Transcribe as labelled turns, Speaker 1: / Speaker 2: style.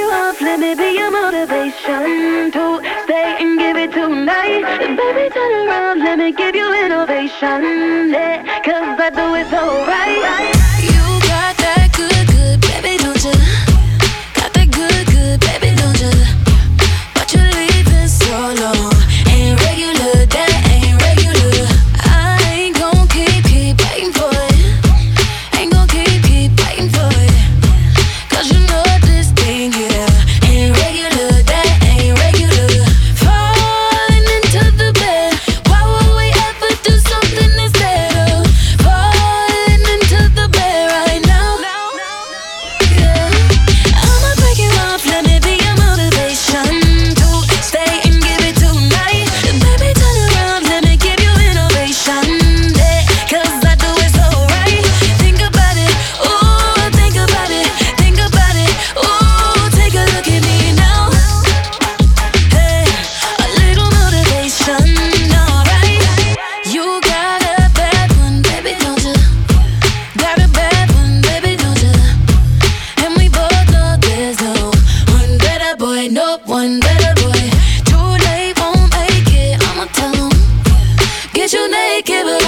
Speaker 1: you off, let me be your motivation to stay and give it tonight. Baby, turn around, let me give you innovation, yeah, 'cause I do it so right.
Speaker 2: You got that good, good, baby, don't you? Got that good, good, baby, don't you? But you leaving so long. Ain't regular, that ain't regular. I ain't gon' keep waiting for it. Ain't gon' keep waiting for it. 'Cause you know this thing, yeah, ain't regular, that ain't regular. Falling into the bed, why would we ever do something instead of falling into the bed right now? Yeah, I'ma break you off, let me be your motivation to stay and give it tonight. Baby, turn around, let me give you innovation, yeah, 'cause I do it so right. Think about it, ooh, think about it, think about it, ooh, take a look at me now. Hey, a little motivation, alright. You got a bad one, baby, don't you? Got a bad one, baby, don't you? And we both know there's no one better boy, no one better boy. Too late, won't make it, I'ma tell 'em. Get you naked, but